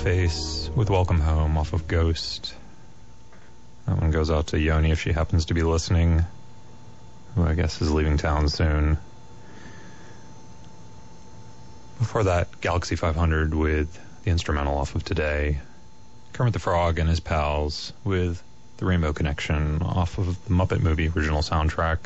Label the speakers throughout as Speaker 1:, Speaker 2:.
Speaker 1: Face with Welcome Home off of Ghost. That one goes out to Yoni if she happens to be listening, who I guess is leaving town soon. Before that, Galaxy 500 with the instrumental off of Today. Kermit the Frog and his pals with the Rainbow Connection off of the Muppet Movie original soundtrack.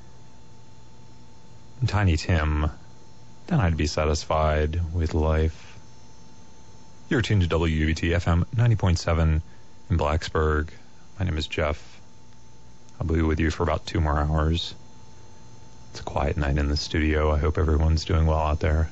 Speaker 1: And Tiny Tim, Then I'd Be Satisfied with Life. You're tuned to WUBT FM 90.7 in Blacksburg. My name is Jeff. I'll be with you for about 2 more hours. It's a quiet night in the studio. I hope everyone's doing well out there.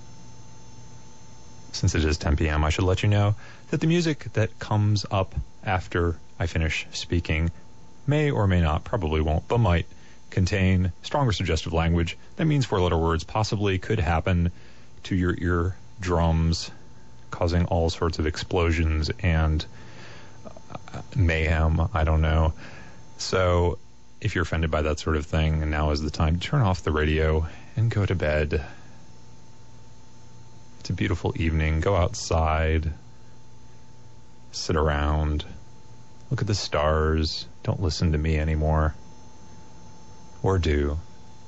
Speaker 1: Since it is 10 p.m., I should let you know that the music that comes up after I finish speaking may or may not, probably won't, but might contain strong or suggestive language. That means 4-letter words possibly could happen to your eardrums, causing all sorts of explosions and mayhem. I don't know. So if you're offended by that sort of thing, now is the time to turn off the radio and go to bed. It's a beautiful evening. Go outside, sit around, look at the stars. Don't listen to me anymore. Or do.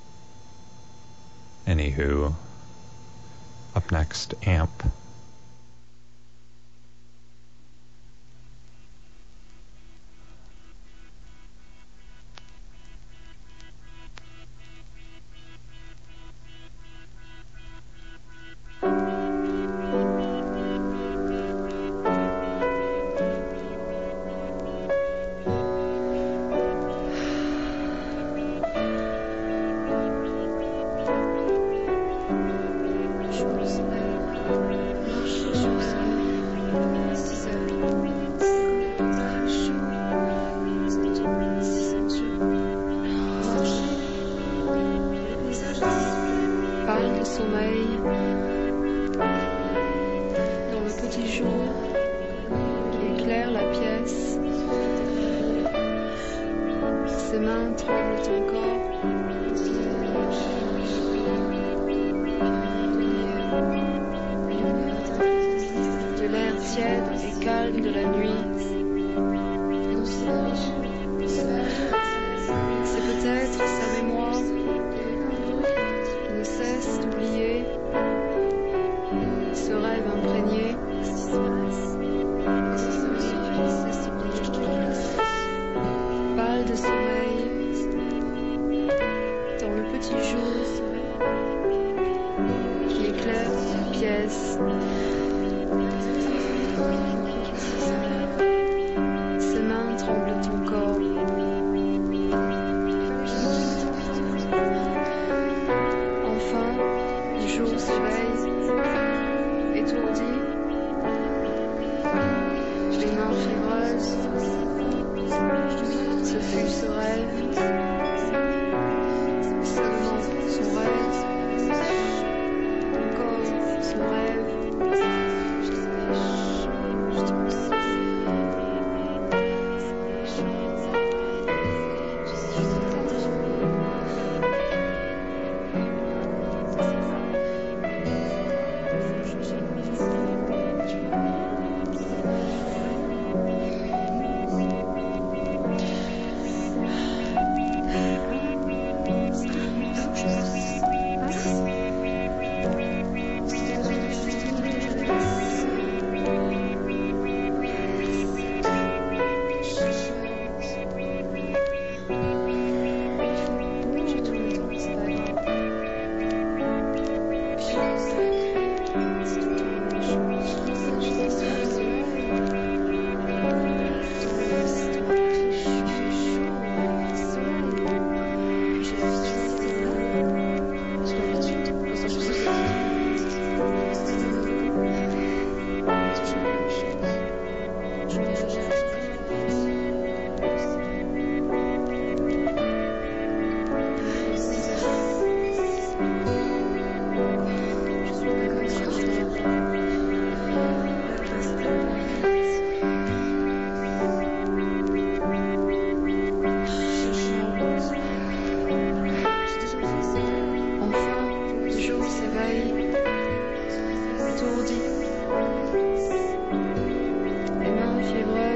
Speaker 1: Anywho, up next, AMP.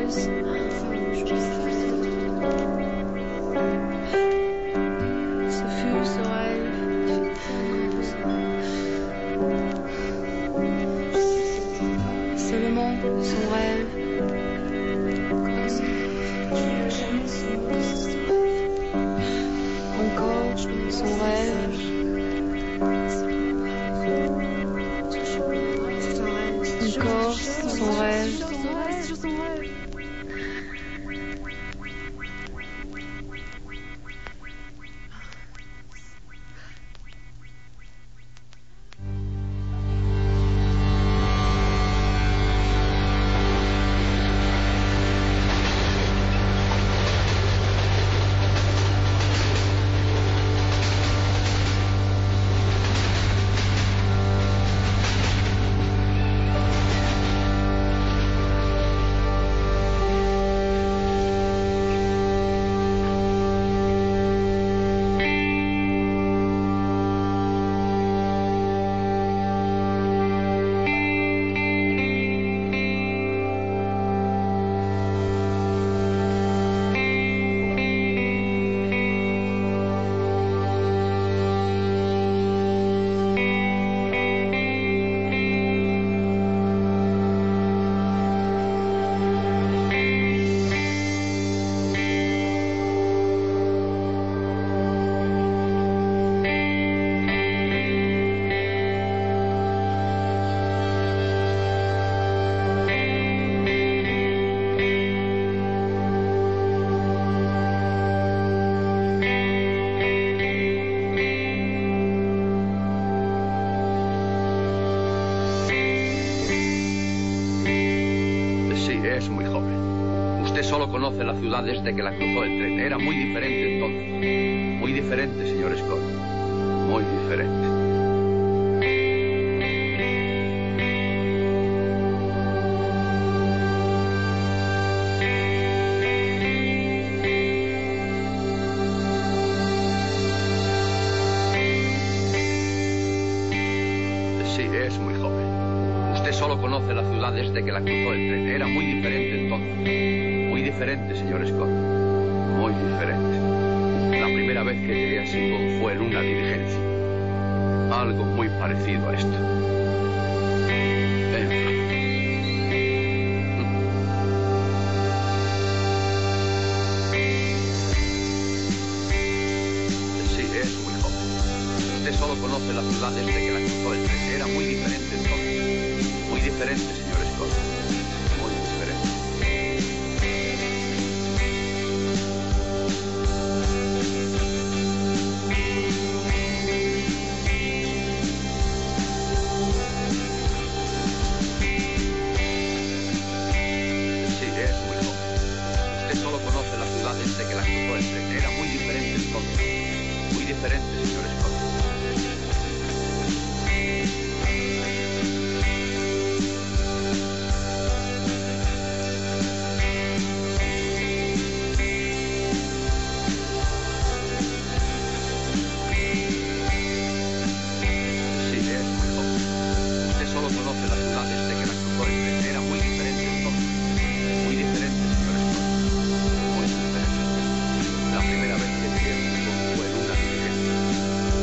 Speaker 2: Solo conoce la ciudad desde que la cruzó el tren. Era muy diferente entonces. Muy diferente, señor Scott. Muy diferente. Sí, es muy joven. Usted solo conoce la ciudad desde que la cruzó el tren. Era muy diferente entonces. Muy diferente, señor Scott. Muy diferente. La primera vez que llegué a Singon fue en una diligencia. Algo muy parecido a esto. En Francia. Sí, es muy joven. Usted solo conoce la ciudad desde que la cruzó el tren. Era muy diferente entonces. Muy diferente, señor Scott. Muy diferente. Desde que la cruzó el tren. Era muy diferente entonces. Muy diferente, señor Scott. Sí, es muy joven. Usted solo conoce la ciudad desde que la cruzó el tren. Era muy diferente entonces. Muy diferente, señor Scott. La primera vez que llegué a Singon fue en una diligencia.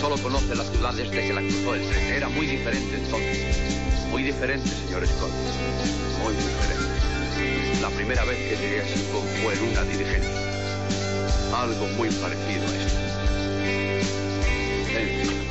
Speaker 2: solo conoce la ciudad desde que la cruzó el tren. Era muy diferente entonces. Muy diferente, señor Scott. Muy diferente. La primera vez que llegué a Singón fue en una diligencia. Algo muy parecido a esto. En fin.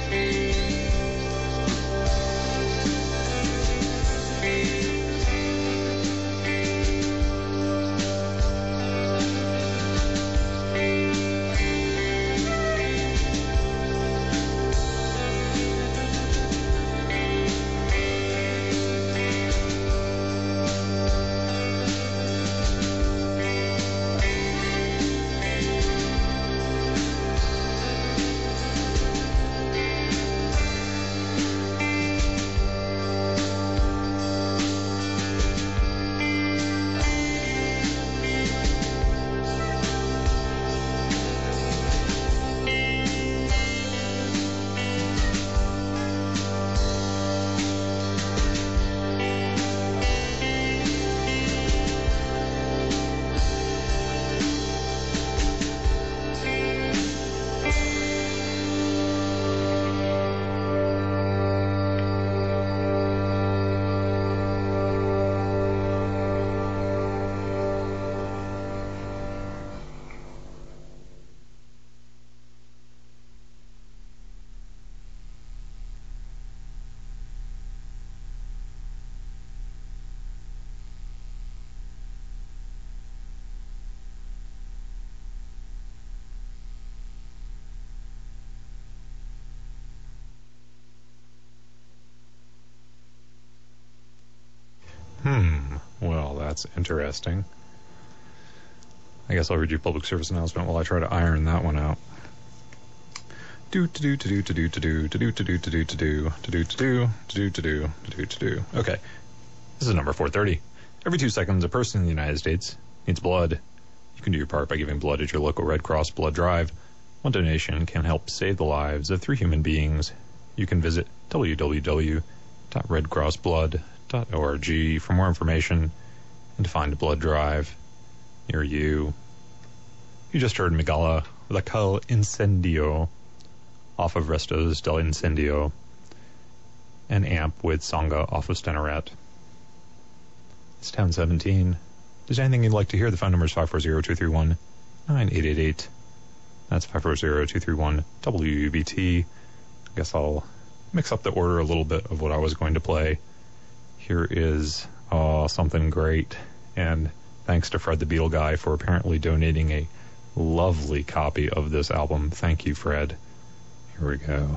Speaker 1: Well, that's interesting. I guess I'll read you a public service announcement while I try to iron that one out. Okay. This is number 430. Every 2 seconds, a person in the United States needs blood. You can do your part by giving blood at your local Red Cross blood drive. One donation can help save the lives of 3 human beings. You can visit www.redcrossblood.org for more information and to find a blood drive near you. You just heard Migala Lacal Incendio off of Restos del Incendio and Amp with Sangha off of Stenorat. It's 10:17. If there's anything you'd like to hear, the phone number is 540-231-9888. That's 540-231-WUBT. I guess I'll mix up the order a little bit of what I was going to play. Here is something great, and thanks to Fred the Beatle Guy for apparently donating a lovely copy of this album. Thank you, Fred. Here we go.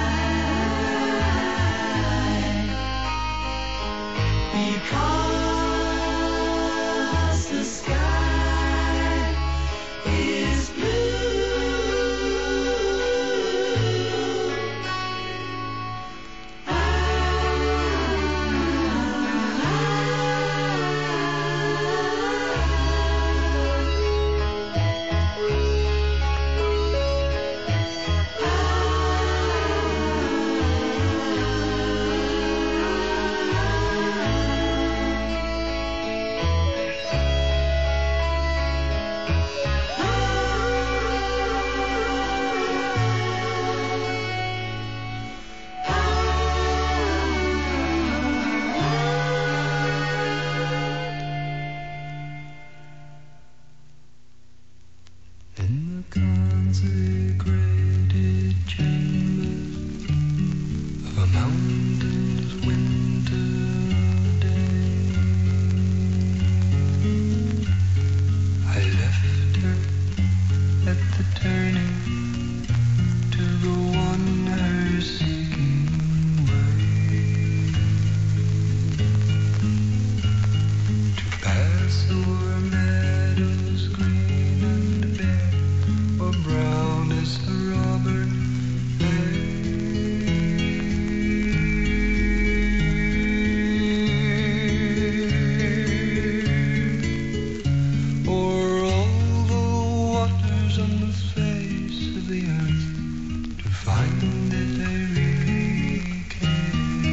Speaker 3: Because consecrated chambers of a mountain's winter day. I left her at the turning to go on her seeking way, to pass o'er meadows green and bare, or brown as a robin o'er all the waters on the face of the earth, to find that I really care.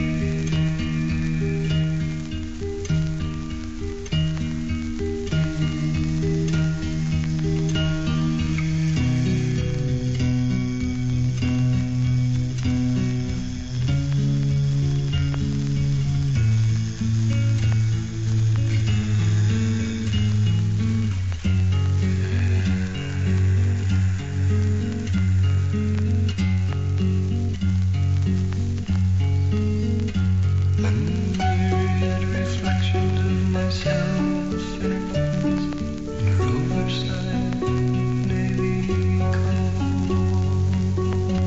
Speaker 3: Myriad reflections of myself in her buttons and her oversized navy coat,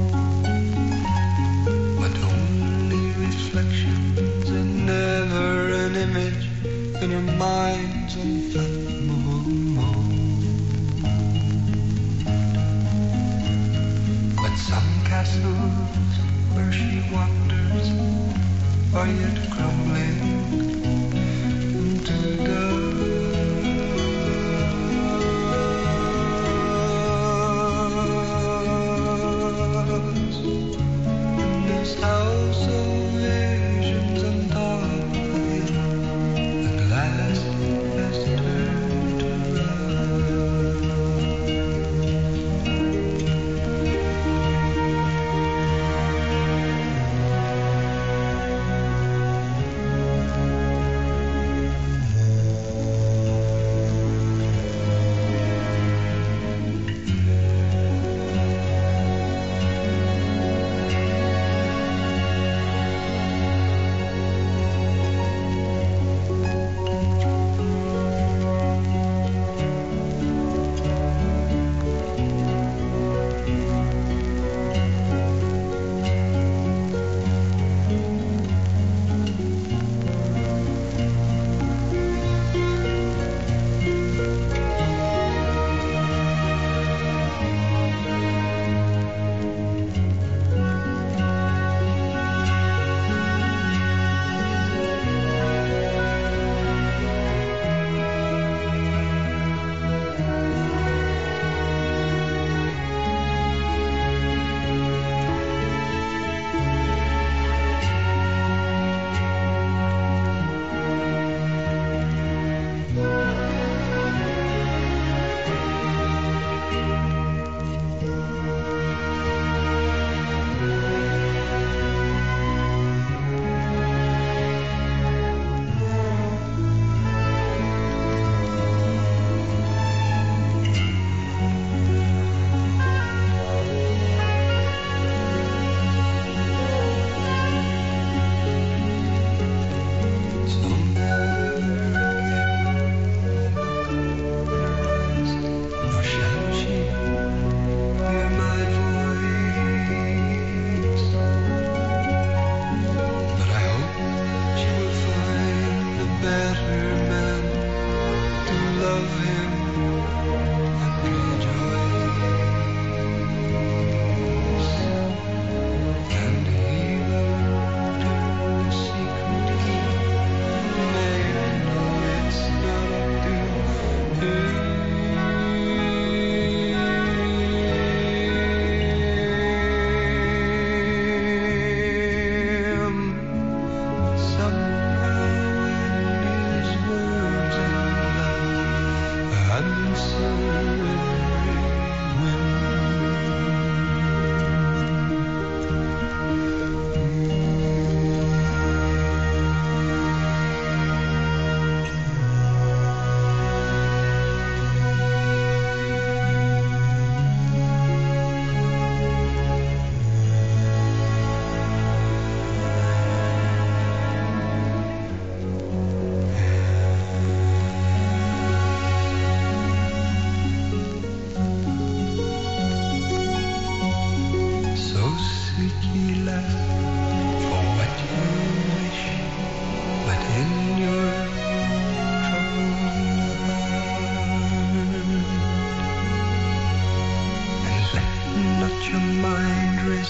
Speaker 3: but only reflections and never an image in her mind's unfathomable mold. But some castles where she wanders are yet crumbling into dust. In this house of visions on top of the hill, at last has turned to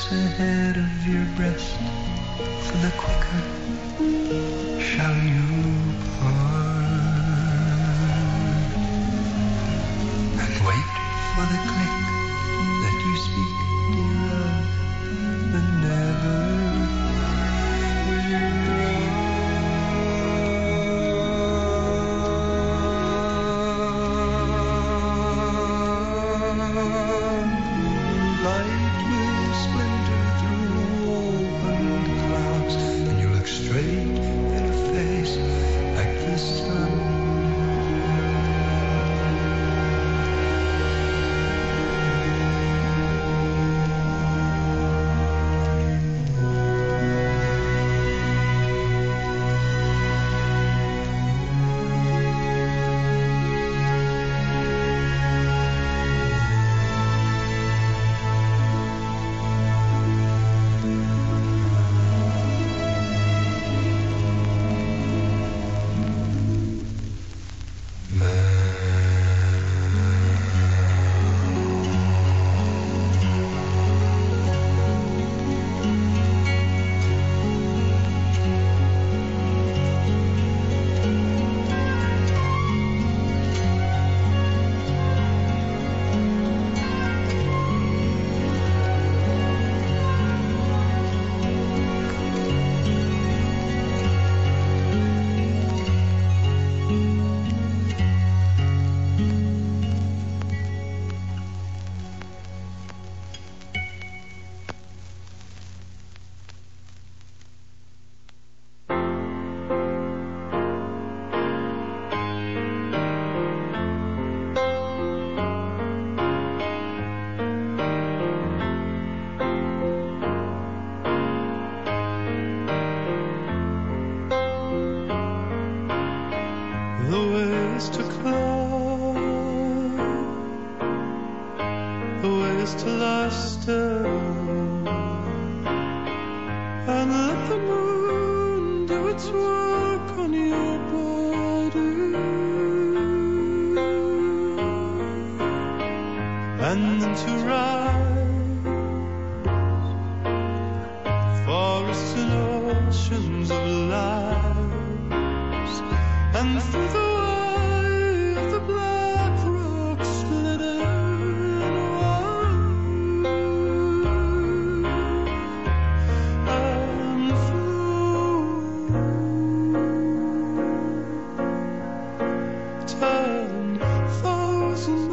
Speaker 3: ahead of your breast, for the quicker shall you part. And wait for the click that you speak, dear love, and never will you run. Light will splinter through opened clouds, and you look straight in a face like the sun. The ways to climb, the ways to lie still, and let the moon do its work on your body, and then to rise, forests and oceans of lives, and through the way of the black rock splitting wide, and through 10,000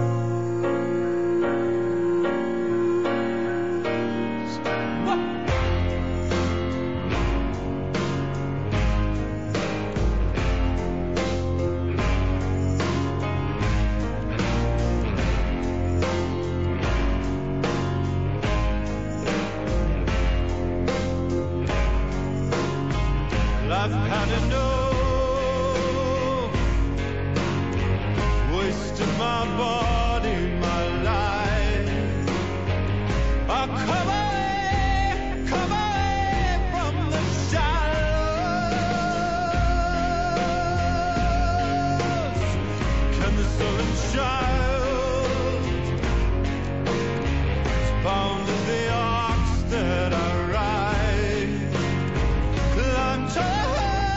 Speaker 3: I've had enough, wasted my body, my life. I'll come away from the shadows. Can the sullen child, as bound as the ox that I ride, climb to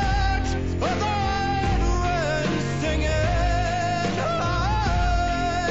Speaker 3: the wind singing high.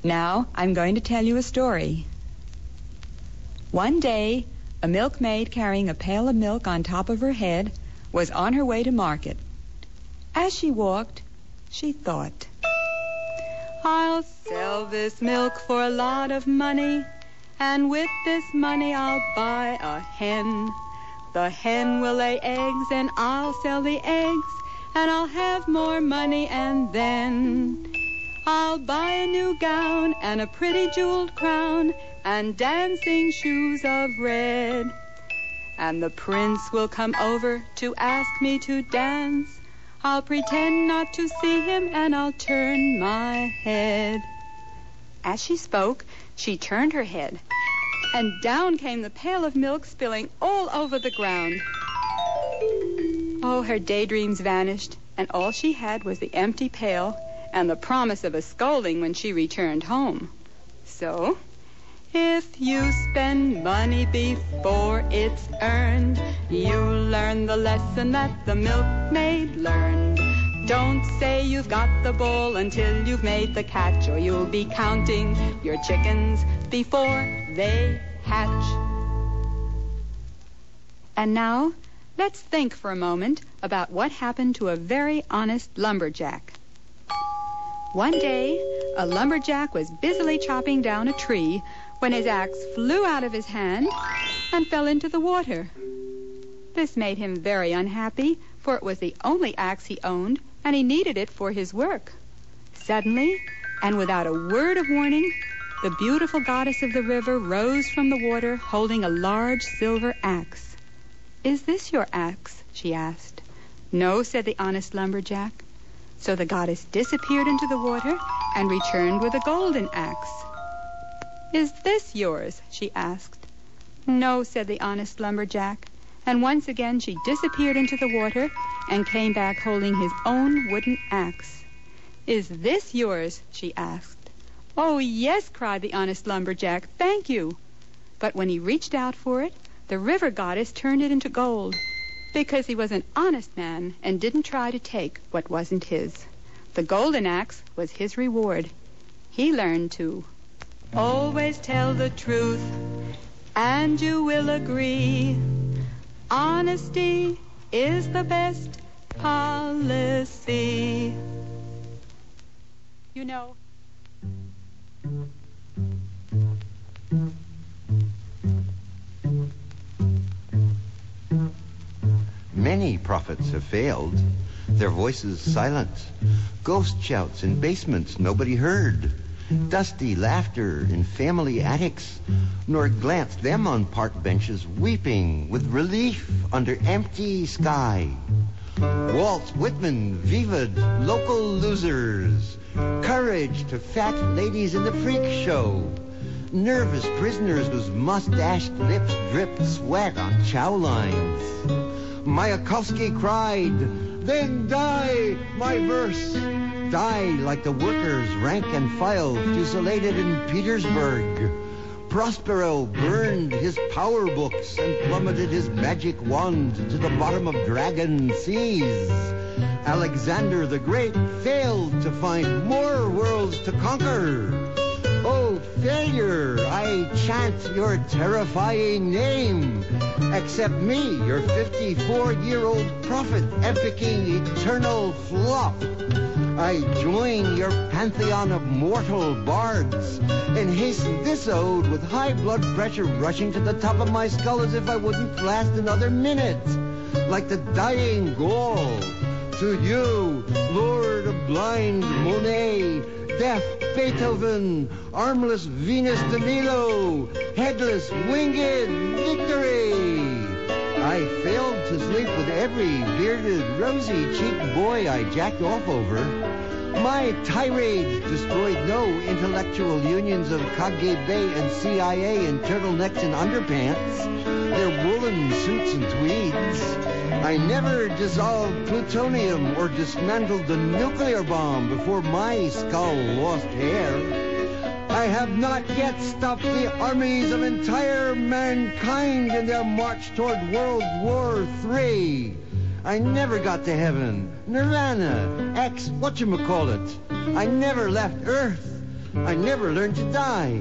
Speaker 4: Now I'm going to tell you a story. One day, a milkmaid carrying a pail of milk on top of her head was on her way to market. As she walked, she thought, I'll sell this milk for a lot of money, and with this money I'll buy a hen. The hen will lay eggs, and I'll sell the eggs, and I'll have more money, and then I'll buy a new gown and a pretty jeweled crown and dancing shoes of red. And the prince will come over to ask me to dance. I'll pretend not to see him, and I'll turn my head. As she spoke, she turned her head, and down came the pail of milk, spilling all over the ground. Oh, her daydreams vanished, and all she had was the empty pail and the promise of a scolding when she returned home. So, if you spend money before it's earned, you learn the lesson that the milkmaid learned. Don't say you've got the ball until you've made the catch, or you'll be counting your chickens before they hatch. And now, let's think for a moment about what happened to a very honest lumberjack. One day, a lumberjack was busily chopping down a tree when his axe flew out of his hand and fell into the water. This made him very unhappy, for it was the only axe he owned, and he needed it for his work. Suddenly, and without a word of warning, the beautiful goddess of the river rose from the water holding a large silver axe. "Is this your axe?" she asked. "No," said the honest lumberjack. So the goddess disappeared into the water and returned with a golden axe. "Is this yours?" she asked. "No," said the honest lumberjack. And once again she disappeared into the water and came back holding his own wooden axe. "Is this yours?" she asked. "Oh, yes," cried the honest lumberjack. "Thank you." But when he reached out for it, the river goddess turned it into gold, because he was an honest man and didn't try to take what wasn't his. The golden axe was his reward. He learned to always tell the truth, and you will agree. Honesty is the best policy. You know.
Speaker 5: Many prophets have failed, their voices silent, ghost shouts in basements nobody heard, dusty laughter in family attics, nor glanced them on park benches weeping with relief under empty sky. Walt Whitman vivaed local losers, courage to fat ladies in the freak show, nervous prisoners whose mustached lips dripped sweat on chow lines. Mayakovsky cried, "Then die, my verse! Die like the workers, rank and file, fusilladed in Petersburg." Prospero burned his power books and plummeted his magic wand to the bottom of dragon seas. Alexander the Great failed to find more worlds to conquer. Oh, failure, I chant your terrifying name. Accept me, your 54-year-old prophet, epicking eternal flop. I join your pantheon of mortal bards and hasten this ode with high blood pressure rushing to the top of my skull as if I wouldn't last another minute. Like the dying Gaul. To you, Lord of blind Monet, deaf Beethoven, armless Venus de Milo, headless winged victory. I failed to sleep with every bearded, rosy-cheeked boy I jacked off over. My tirades destroyed no intellectual unions of KGB and CIA in turtlenecks and underpants, their woolen suits and tweeds. I never dissolved plutonium or dismantled the nuclear bomb before my skull lost hair. I have not yet stopped the armies of entire mankind in their march toward World War III. I never got to heaven, Nirvana, whatchamacallit. I never left Earth. I never learned to die.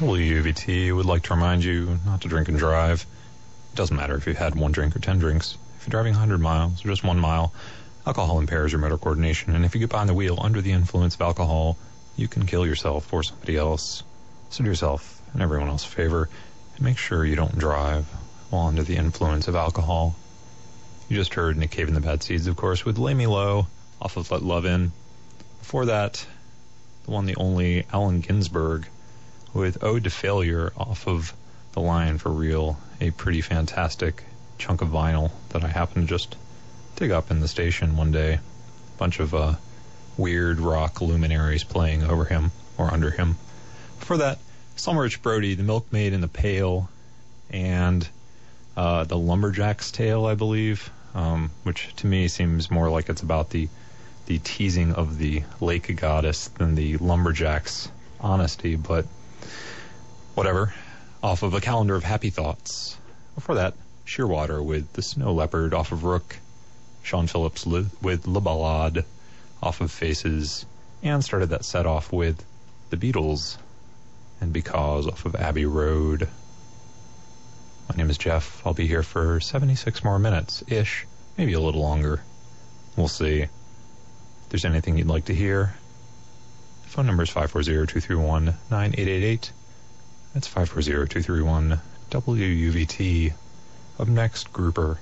Speaker 1: WUVT would like to remind you not to drink and drive. It doesn't matter if you've had 1 drink or 10 drinks. If you're driving 100 miles or just 1 mile, alcohol impairs your motor coordination, and if you get behind the wheel under the influence of alcohol, you can kill yourself or somebody else. So do yourself and everyone else a favor, and make sure you don't drive while under the influence of alcohol. You just heard Nick Cave and the Bad Seeds, of course, with Lay Me Low off of Let Love In. Before that, the one, the only, Allen Ginsberg with Ode to Failure off of The Lion for Real, a pretty fantastic chunk of vinyl that I happened to just dig up in the station one day. A bunch of weird rock luminaries playing over him or under him. Before that, Selma Rich Brody, The Milkmaid in the Pail, and The Lumberjack's Tale, I believe, which to me seems more like it's about the teasing of the lake goddess than the lumberjack's honesty, but whatever. Off of A Calendar of Happy Thoughts. Before that, Shearwater with The Snow Leopard off of Rook, Sean Phillips with La Ballade off of Faces, and started that set off with The Beatles and Because off of Abbey Road. My name is Jeff. I'll be here for 76 more minutes-ish, maybe a little longer. We'll see. If there's anything you'd like to hear, the phone number is 540-231-9888. That's 540-231-WUVT. Up next, Grouper.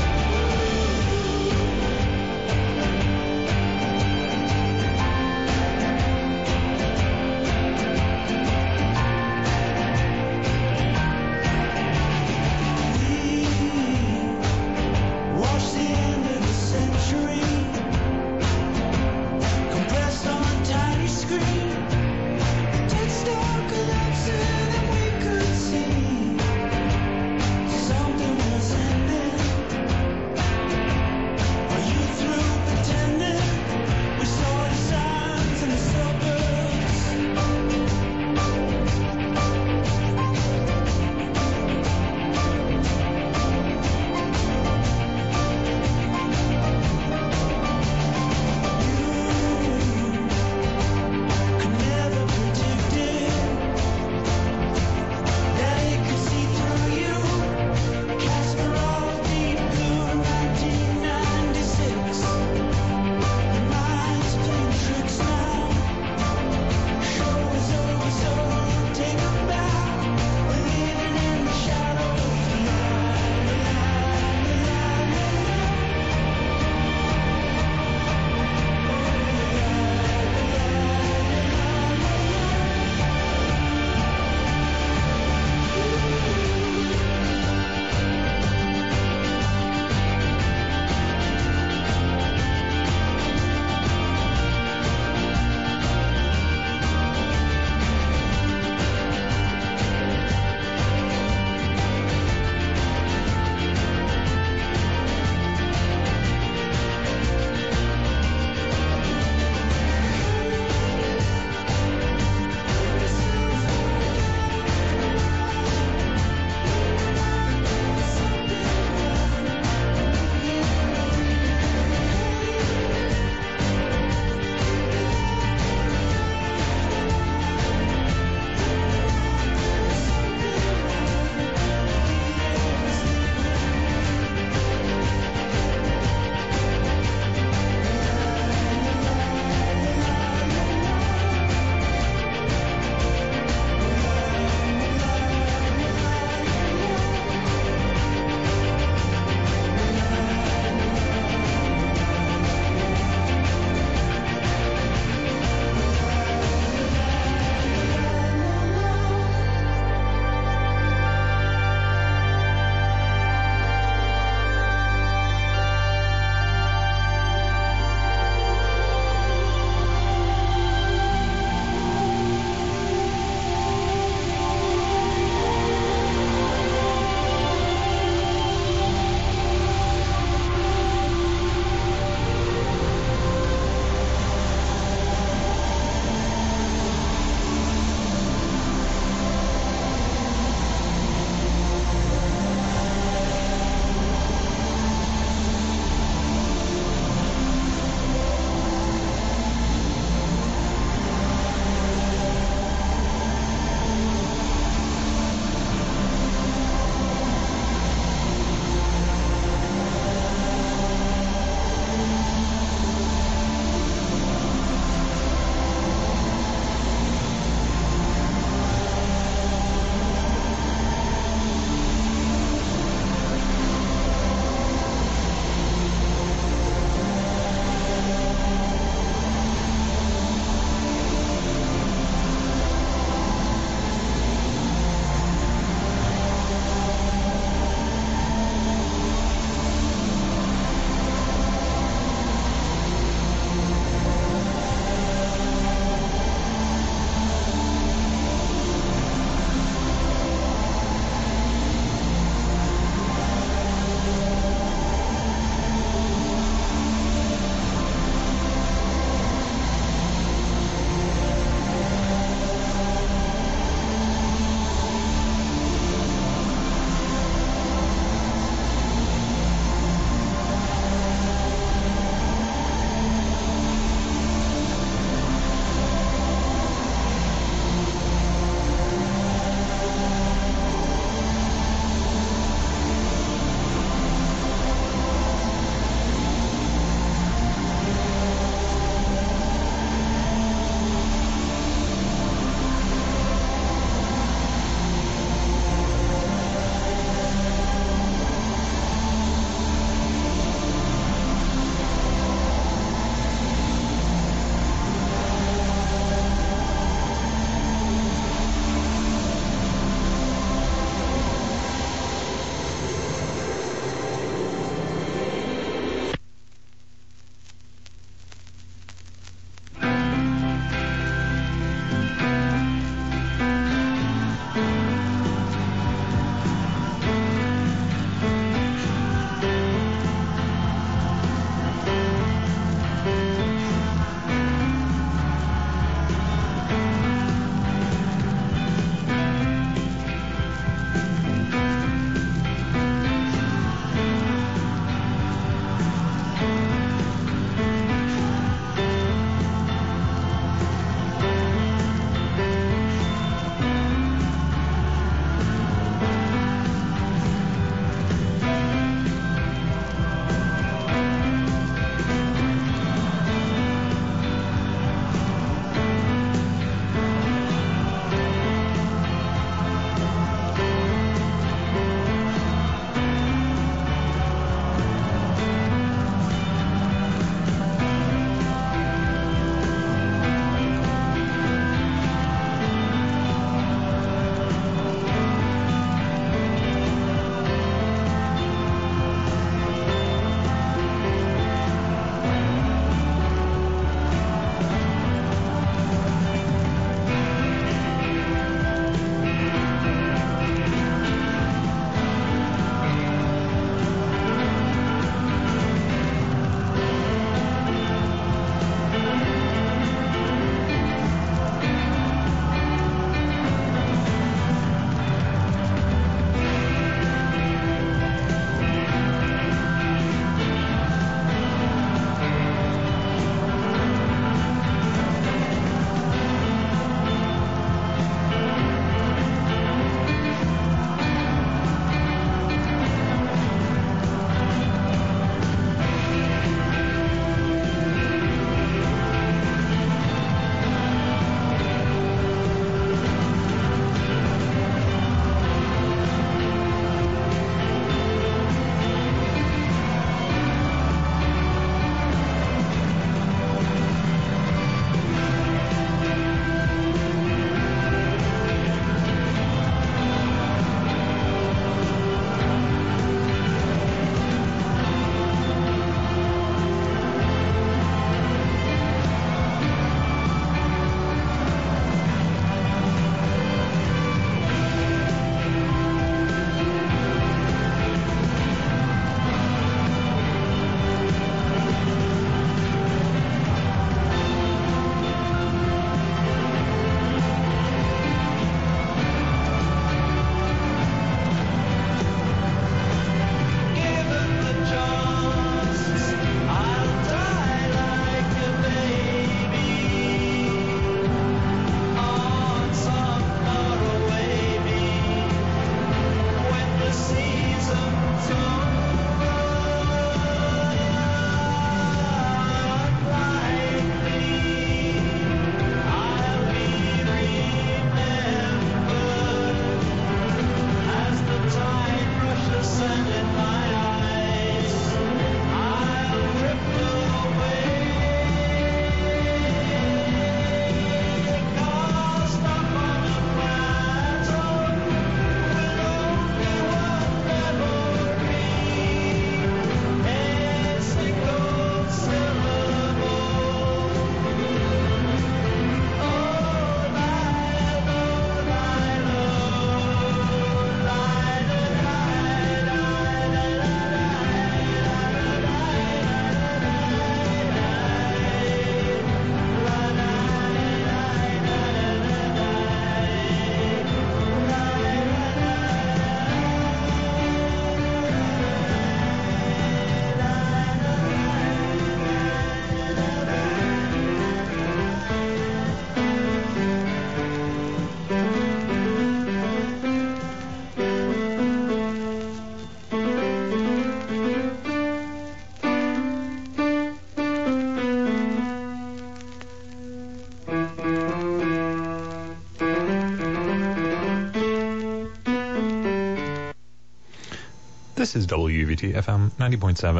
Speaker 1: This is WVT FM 90.7.